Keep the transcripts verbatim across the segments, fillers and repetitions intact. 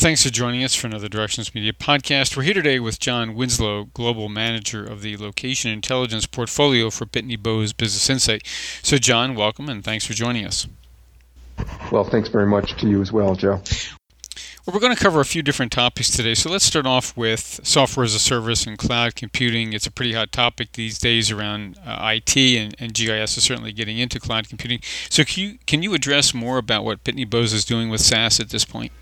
thanks for joining us for another Directions Media podcast. We're here today with John Winslow, Global Manager of the Location Intelligence Portfolio for Pitney Bowes Business Insight. So, John, welcome, and thanks for joining us. Well, thanks very much to you as well, Joe. Well, we're going to cover a few different topics today. So let's start off with software as a service and cloud computing. It's a pretty hot topic these days around uh, I T, and, and G I S is certainly getting into cloud computing. So can you, can you address more about what Pitney Bowes is doing with SaaS at this point?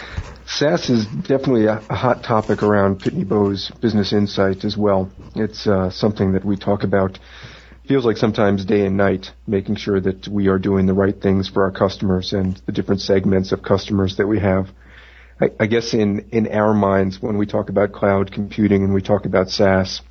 SaaS is definitely a, a hot topic around Pitney Bowes Business Insight as well. It's uh, something that we talk about, feels like sometimes day and night, making sure that we are doing the right things for our customers and the different segments of customers that we have. I, I guess in, in our minds, when we talk about cloud computing and we talk about SaaS,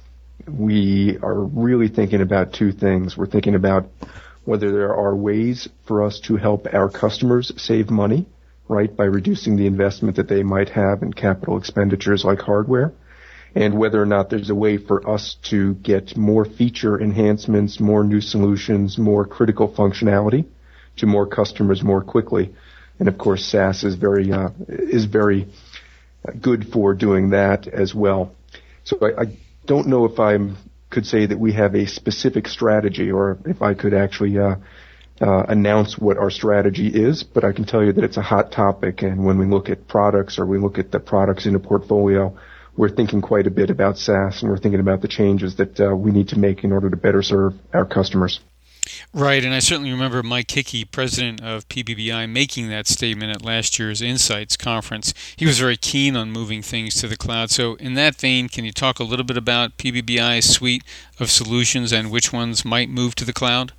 we are really thinking about two things. We're thinking about whether there are ways for us to help our customers save money, right, by reducing the investment that they might have in capital expenditures like hardware, and whether or not there's a way for us to get more feature enhancements, more new solutions, more critical functionality to more customers more quickly. And of course, SaaS is very uh, is very good for doing that as well. So I, I don't know if I could say that we have a specific strategy, or if I could actually uh, uh, announce what our strategy is. But I can tell you that it's a hot topic, and when we look at products or we look at the products in a portfolio, we're thinking quite a bit about SaaS, and we're thinking about the changes that uh, we need to make in order to better serve our customers. Right, and I certainly remember Mike Hickey, president of P B B I, making that statement at last year's Insights conference. He was very keen on moving things to the cloud. So in that vein, can you talk a little bit about P B B I's suite of solutions and which ones might move to the cloud?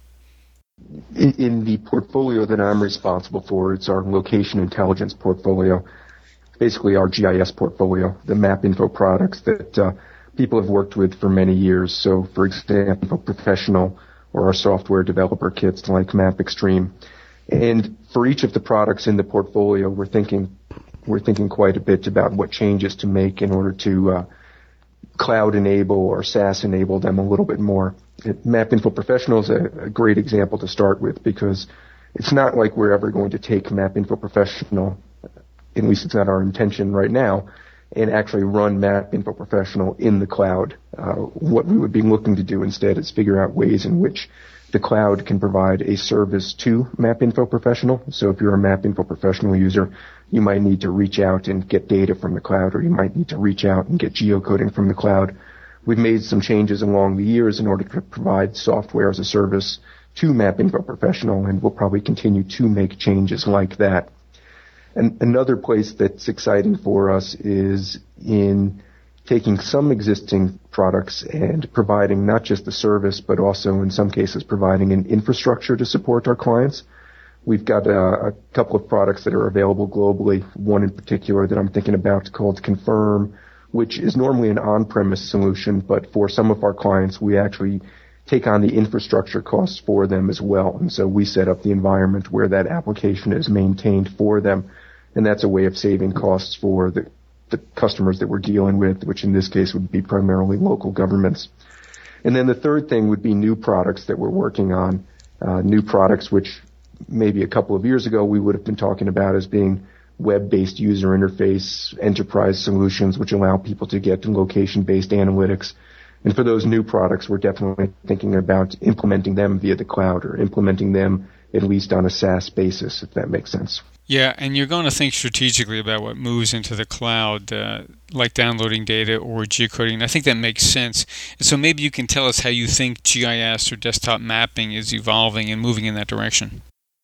In, in the portfolio that I'm responsible for, it's our location intelligence portfolio, basically our G I S portfolio, the MapInfo products that uh, people have worked with for many years. So, for example, Professional, or our software developer kits like MapXtreme. And for each of the products in the portfolio, we're thinking we're thinking quite a bit about what changes to make in order to uh, cloud enable or SaaS enable them a little bit more. It, MapInfo Professional is a, a great example to start with, because it's not like we're ever going to take MapInfo Professional, at least it's not our intention right now, and actually run MapInfo Professional in the cloud. Uh, what we would be looking to do instead is figure out ways in which the cloud can provide a service to MapInfo Professional. So if you're a MapInfo Professional user, you might need to reach out and get data from the cloud, or you might need to reach out and get geocoding from the cloud. We've made some changes along the years in order to provide software as a service to MapInfo Professional, and we'll probably continue to make changes like that. And another place that's exciting for us is in taking some existing products and providing not just the service, but also in some cases providing an infrastructure to support our clients. We've got a, a couple of products that are available globally, one in particular that I'm thinking about called Confirm, which is normally an on-premise solution, but for some of our clients, we actually take on the infrastructure costs for them as well. And so we set up the environment where that application is maintained for them. And that's a way of saving costs for the, the customers that we're dealing with, which in this case would be primarily local governments. And then the third thing would be new products that we're working on, uh, new products which maybe a couple of years ago we would have been talking about as being web-based user interface enterprise solutions, which allow people to get location-based analytics. And for those new products, we're definitely thinking about implementing them via the cloud, or implementing them at least on a SaaS basis, if that makes sense. Yeah, and you're going to think strategically about what moves into the cloud, uh, like downloading data or geocoding. I think that makes sense. And so maybe you can tell us how you think G I S or desktop mapping is evolving and moving in that direction.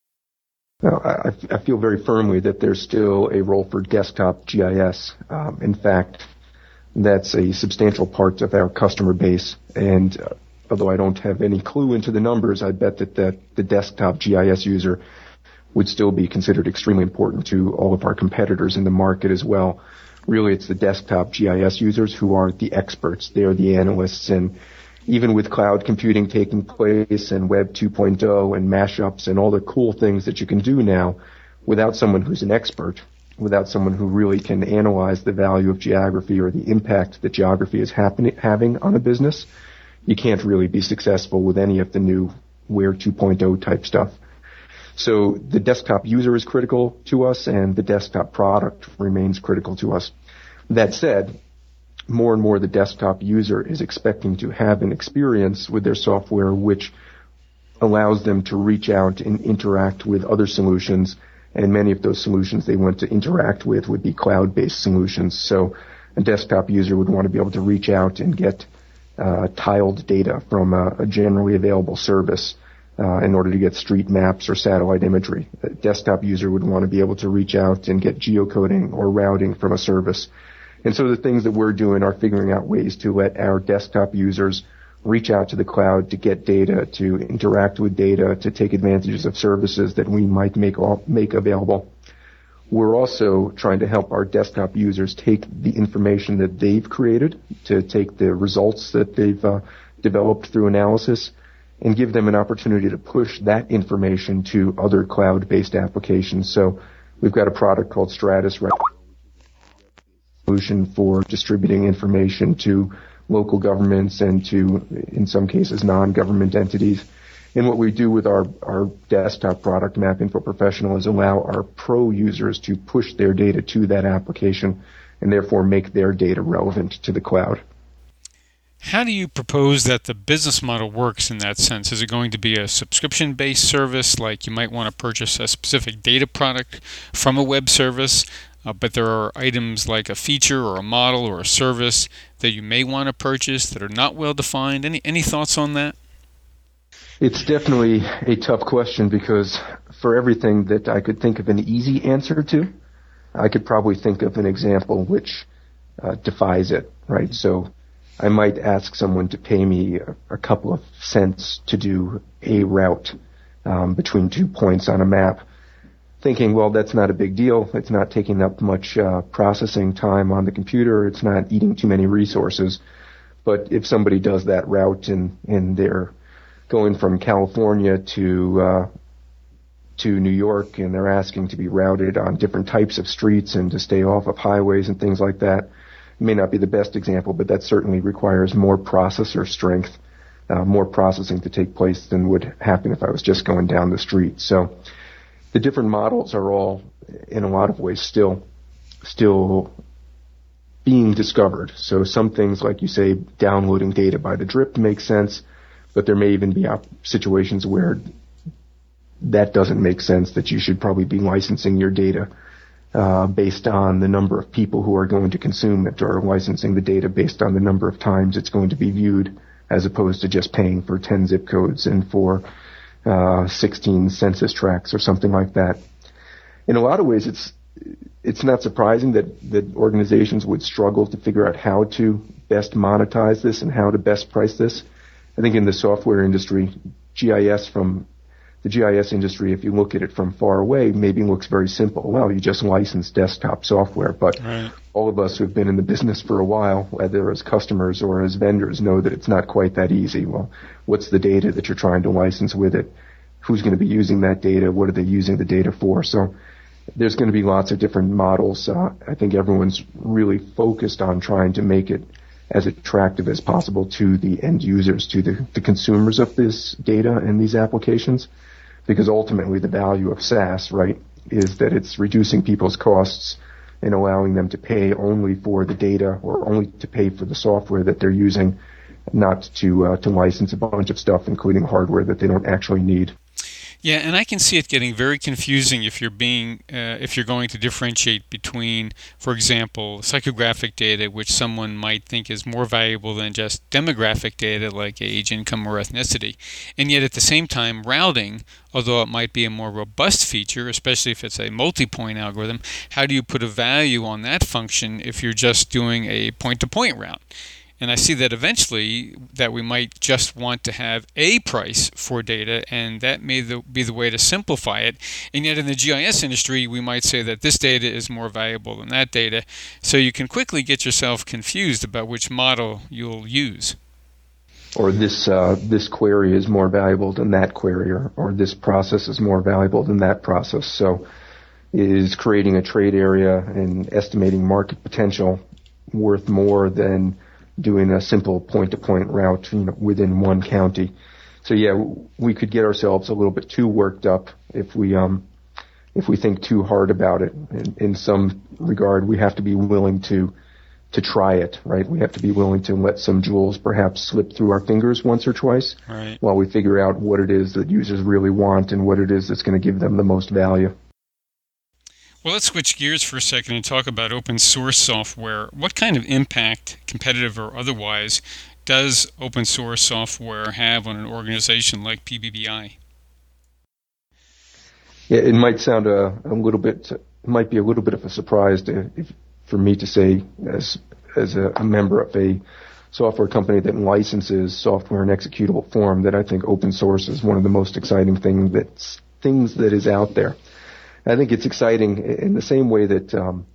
Well, I, I feel very firmly that there's still a role for desktop G I S. Um, in fact, that's a substantial part of our customer base. And uh, although I don't have any clue into the numbers, I bet that the, the desktop G I S user would still be considered extremely important to all of our competitors in the market as well. Really, it's the desktop G I S users who are the experts. They are the analysts, and even with cloud computing taking place and Web two point oh and mashups and all the cool things that you can do now, without someone who's an expert, without someone who really can analyze the value of geography or the impact that geography is happen- having on a business, you can't really be successful with any of the new Web two point oh type stuff. So the desktop user is critical to us, and the desktop product remains critical to us. That said, more and more the desktop user is expecting to have an experience with their software which allows them to reach out and interact with other solutions, and many of those solutions they want to interact with would be cloud-based solutions. So a desktop user would want to be able to reach out and get uh, tiled data from a, a generally available service uh, in order to get street maps or satellite imagery. A desktop user would want to be able to reach out and get geocoding or routing from a service. And so the things that we're doing are figuring out ways to let our desktop users reach out to the cloud to get data, to interact with data, to take advantages of services that we might make all, make available. We're also trying to help our desktop users take the information that they've created, to take the results that they've uh, developed through analysis, and give them an opportunity to push that information to other cloud-based applications. So we've got a product called Stratus, right? Solution for distributing information to local governments and to, in some cases, non-government entities. And what we do with our, our desktop product, MapInfo Professional, is allow our pro users to push their data to that application and therefore make their data relevant to the cloud. How do you propose that the business model works in that sense? Is it going to be a subscription-based service, like you might want to purchase a specific data product from a web service, uh, but there are items like a feature or a model or a service that you may want to purchase that are not well-defined? Any, any thoughts on that? It's definitely a tough question, because for everything that I could think of an easy answer to, I could probably think of an example which uh, defies it, right? So I might ask someone to pay me a, a couple of cents to do a route um, between two points on a map, thinking, well, that's not a big deal. It's not taking up much uh, processing time on the computer. It's not eating too many resources. But if somebody does that route and, and they're going from California to uh, to New York, and they're asking to be routed on different types of streets and to stay off of highways and things like that, it may not be the best example, but that certainly requires more processor strength, uh, more processing to take place than would happen if I was just going down the street. So the different models are all, in a lot of ways, still still being discovered. So some things, like you say, downloading data by the drip makes sense, but there may even be situations where that doesn't make sense, that you should probably be licensing your data uh, based on the number of people who are going to consume it, or licensing the data based on the number of times it's going to be viewed, as opposed to just paying for ten zip codes and for uh, sixteen census tracts or something like that. In a lot of ways, it's it's not surprising that, that organizations would struggle to figure out how to best monetize this and how to best price this. I think in the software industry, G I S from the G I S industry, if you look at it from far away, maybe looks very simple. Well, you just license desktop software. But right. All of us who've been in the business for a while, whether as customers or as vendors, know that it's not quite that easy. Well, what's the data that you're trying to license with it? Who's going to be using that data? What are they using the data for? So there's going to be lots of different models. Uh, I think everyone's really focused on trying to make it as attractive as possible to the end users, to the, the consumers of this data and these applications, because ultimately the value of SaaS, right, is that it's reducing people's costs and allowing them to pay only for the data, or only to pay for the software that they're using, not to uh, to license a bunch of stuff, including hardware that they don't actually need. Yeah, and I can see it getting very confusing if you're being uh, if you're going to differentiate between, for example, psychographic data, which someone might think is more valuable than just demographic data like age, income, or ethnicity. And yet at the same time, routing, although it might be a more robust feature, especially if it's a multi-point algorithm, how do you put a value on that function if you're just doing a point-to-point route? And I see that eventually that we might just want to have a price for data, and that may the, be the way to simplify it. And yet in the G I S industry, we might say that this data is more valuable than that data. So you can quickly get yourself confused about which model you'll use. Or this uh, this query is more valuable than that query, or, or this process is more valuable than that process. So is creating a trade area and estimating market potential worth more than doing a simple point-to-point route, you know, within one county? so yeah, we could get ourselves a little bit too worked up if we um, if we think too hard about it. In, in some regard, we have to be willing to to try it, right? We have to be willing to let some jewels perhaps slip through our fingers once or twice, right, while we figure out what it is that users really want and what it is that's going to give them the most value. Well, let's switch gears for a second and talk about open source software. What kind of impact, competitive or otherwise, does open source software have on an organization like P B B I? Yeah, it might sound a, a little bit, it might be a little bit of a surprise to, if, for me to say, as as a, a member of a software company that licenses software in executable form, that I think open source is one of the most exciting thing that's, things that is out there. I think it's exciting in the same way that um,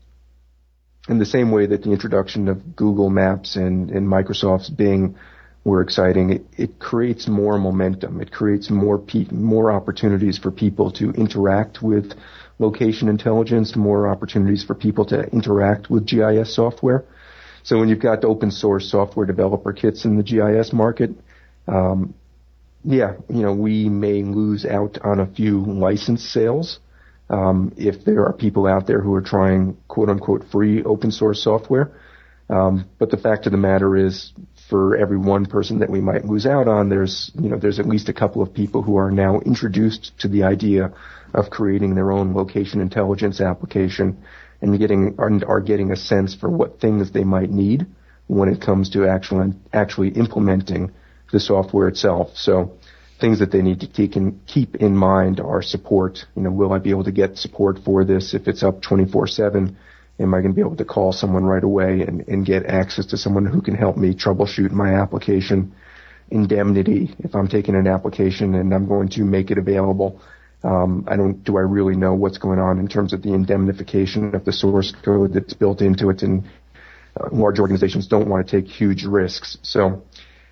in the same way that the introduction of Google Maps and, and Microsoft's Bing were exciting. It, it creates more momentum. It creates more pe- more opportunities for people to interact with location intelligence, more opportunities for people to interact with G I S software. So when you've got open source software developer kits in the G I S market, um, yeah, you know, we may lose out on a few license sales. Um, if there are people out there who are trying quote-unquote free open source software. Um, but the fact of the matter is, for every one person that we might lose out on, there's, you know, there's at least a couple of people who are now introduced to the idea of creating their own location intelligence application and getting, are getting a sense for what things they might need when it comes to actually, actually implementing the software itself. So, things that they need to keep in, keep in mind are support. You know, will I be able to get support for this if it's up twenty-four seven? Am I going to be able to call someone right away and, and get access to someone who can help me troubleshoot my application? Indemnity, if I'm taking an application and I'm going to make it available, um, I don't, do I really know what's going on in terms of the indemnification of the source code that's built into it? And uh, large organizations don't want to take huge risks. So,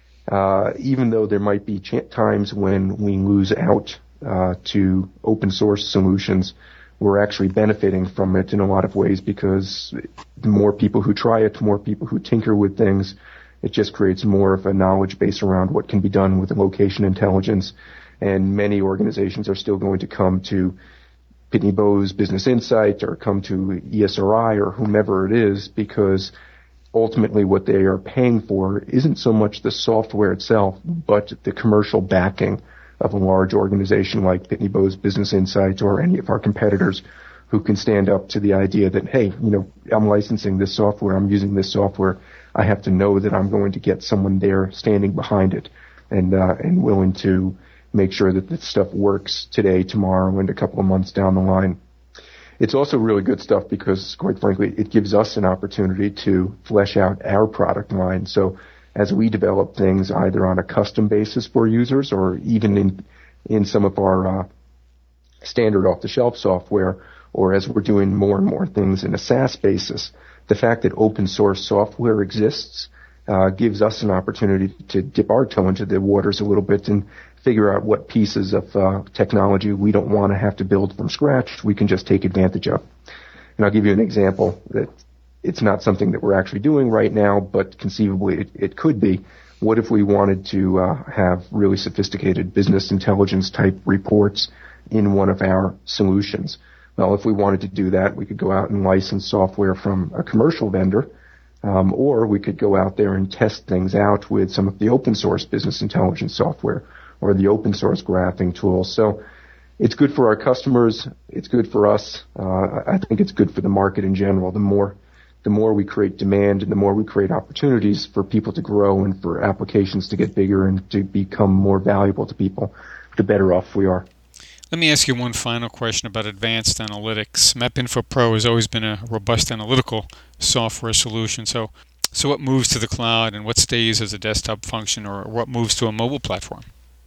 Uh, even though there might be ch- times when we lose out uh, to open source solutions, we're actually benefiting from it in a lot of ways, because the more people who try it, the more people who tinker with things, it just creates more of a knowledge base around what can be done with location intelligence. And many organizations are still going to come to Pitney Bowes Business Insight or come to E S R I or whomever it is, because ultimately what they are paying for isn't so much the software itself, but the commercial backing of a large organization like Pitney Bowes Business Insight or any of our competitors, who can stand up to the idea that, hey, you know, I'm licensing this software, I'm using this software, I have to know that I'm going to get someone there standing behind it and uh, and willing to make sure that this stuff works today, tomorrow, and a couple of months down the line. It's also really good stuff because, quite frankly, it gives us an opportunity to flesh out our product line. So as we develop things either on a custom basis for users or even in in some of our uh, standard off-the-shelf software, or as we're doing more and more things in a SaaS basis, the fact that open source software exists uh, gives us an opportunity to dip our toe into the waters a little bit and figure out what pieces of uh, technology we don't want to have to build from scratch, we can just take advantage of. And I'll give you an example that it's not something that we're actually doing right now, but conceivably it, it could be. What if we wanted to uh, have really sophisticated business intelligence type reports in one of our solutions? Well, if we wanted to do that, we could go out and license software from a commercial vendor, um, or we could go out there and test things out with some of the open source business intelligence software or the open source graphing tools. So it's good for our customers. It's good for us. Uh, I think it's good for the market in general. The more, the more we create demand and the more we create opportunities for people to grow and for applications to get bigger and to become more valuable to people, the better off we are. Let me ask you one final question about advanced analytics. MapInfo Pro has always been a robust analytical software solution. So, so what moves to the cloud and what stays as a desktop function, or what moves to a mobile platform?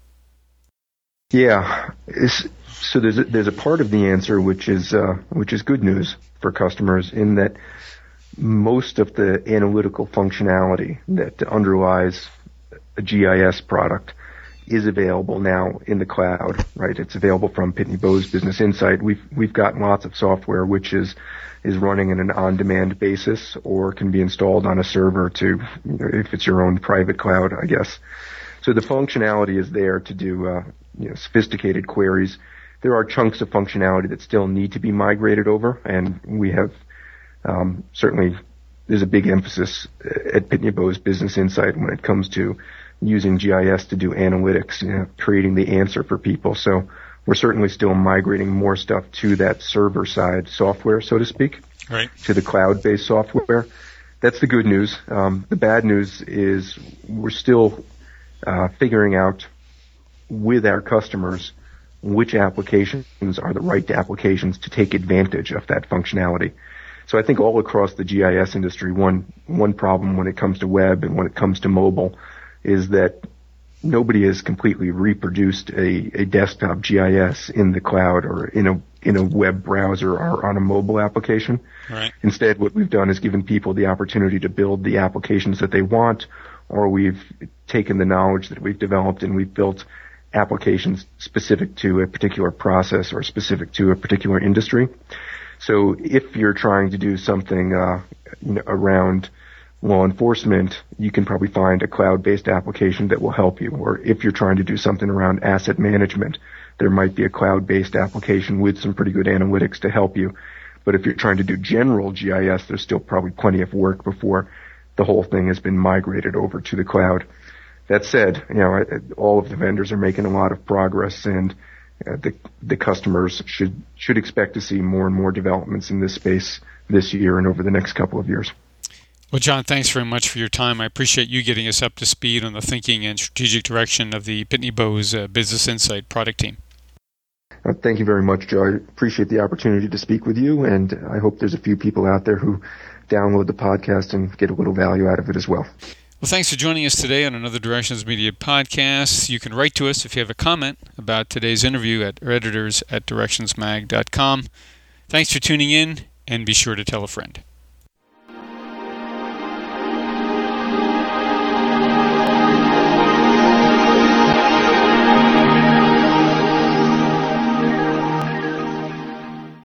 Yeah, it's, so there's a, there's a part of the answer which is uh, which is good news for customers, in that most of the analytical functionality that underlies a G I S product is available now in the cloud, right? It's available from Pitney Bowes Business Insight. We've we've got lots of software which is is running in an on-demand basis or can be installed on a server to, you know, if it's your own private cloud, I guess. So the functionality is there to do uh, you know, sophisticated queries. There are chunks of functionality that still need to be migrated over, and we have um, certainly there's a big emphasis at Pitney Bowes Business Insight when it comes to using G I S to do analytics, you know, creating the answer for people. So we're certainly still migrating more stuff to that server side software, so to speak, right, to the cloud-based software. That's the good news. Um, the bad news is we're still uh, figuring out with our customers which applications are the right applications to take advantage of that functionality. So I think all across the G I S industry, one one problem when it comes to web and when it comes to mobile is that nobody has completely reproduced a, a desktop G I S in the cloud or in a in a web browser or on a mobile application. Right. Instead, what we've done is given people the opportunity to build the applications that they want, or we've taken the knowledge that we've developed and we've built applications specific to a particular process or specific to a particular industry. So if you're trying to do something uh, you know, around law enforcement, you can probably find a cloud-based application that will help you. Or if you're trying to do something around asset management, there might be a cloud-based application with some pretty good analytics to help you. But if you're trying to do general G I S, there's still probably plenty of work before the whole thing has been migrated over to the cloud. That said, you know, all of the vendors are making a lot of progress, and uh, the the customers should should expect to see more and more developments in this space this year and over the next couple of years. Well, John, thanks very much for your time. I appreciate you getting us up to speed on the thinking and strategic direction of the Pitney Bowes uh, Business Insight product team. Uh, thank you very much, Joe. I appreciate the opportunity to speak with you, and I hope there's a few people out there who download the podcast and get a little value out of it as well. Well, thanks for joining us today on another Directions Media podcast. You can write to us if you have a comment about today's interview at editors at directions mag dot com. Thanks for tuning in, and be sure to tell a friend.